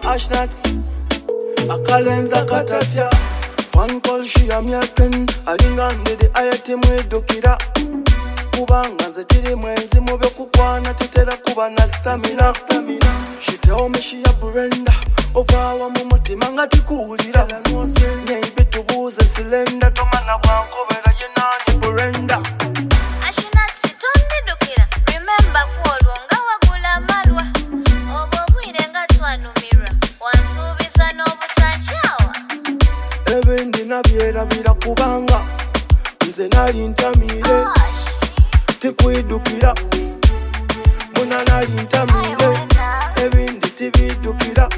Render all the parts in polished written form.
Ashnuts akalenza katatya one call she amyapen alingandede ayate mwedukira kubanga nze kiri mwenzi mu byokukwana tetera kuba na stamina. She tell me she a Brenda ovaawa mu mutima nga tikuwulira neibe tubuuze silenda tomana bwankobera ye nani Brenda. Ashinatsi tonnidukira remember kwolwo nga wagula malwa obwo obwire nga twanumirwa wansuubiza n'obutakyawa ebindi nabyerabira kubanga nze nali ntamire tikwidukira muna nali ntamire ebindi tibidukira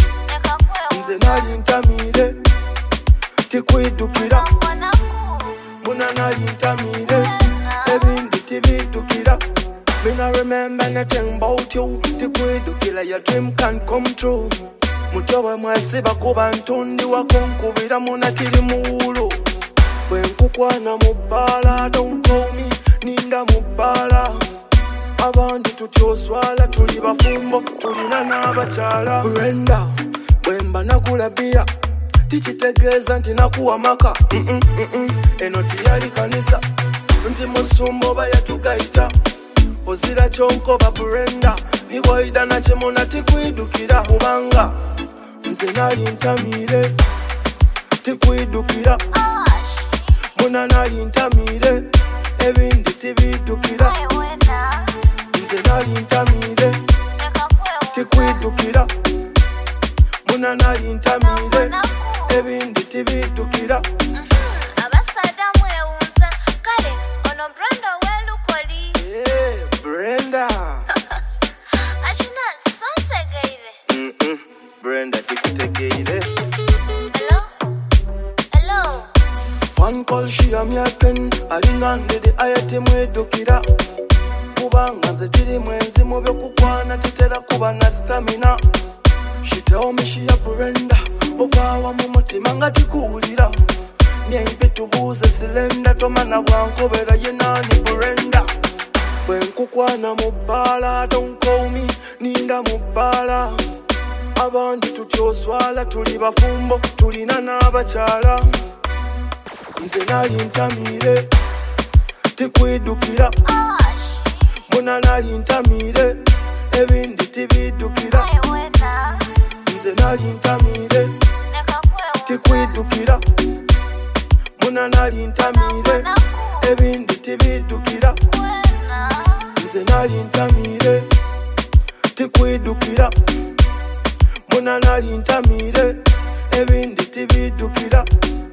nze nali ntamire tikwidukira muna nali ntamire ebindi tibidukira. Me not remember nothing about you tikwidukira your dream can come true mutoba mwasiba kuba ntundi wakonkubira muna tiri muwulo bwenkukwana mu bbala don't call me ninda mu bbala abantu tutyoswala tuli bafumbo tulina n'abakyala Brenda bwemba nakulabira tikitegeeza nti nakuwa maka eno tiyali kanisa nti musumba oba yatugayita ozira kyonkoba Brenda niboyida nakyemuna tikwidukira kubanga nze nali ntamire tikwidukira muna nali ntamire ebindi tibidukira nze nali ntamire tikwidukira muna nali ntamire ebindi tibidukira. abasada mwewunza kale ono Brenda welukoli Brenda Ashinatsi sonsegeire Brenda tikutegeire hello one call she amyapen alingandede ayate mwedukira kubanga nze kiri mwenzi mu byokukwana tetera kuba na stamina. She tell me she a Brenda ovaawa mu mutima nga tikuwulira neibe tubuuze silenda tomana bwankobera ye nani Brenda bwenkukwana mu bbala don't call me ninda mu bbala abantu tutyoswala tuli bafumbo tulina n'abakyala nze nali ntamire tikwidukira muna nali ntamire ebindi tibidukira nze nali ntamire tikwidukira muna nali ntamire ebindi tibidukira nze nali ntamire tikwidukira muna nali ntamire ebindi tibidukira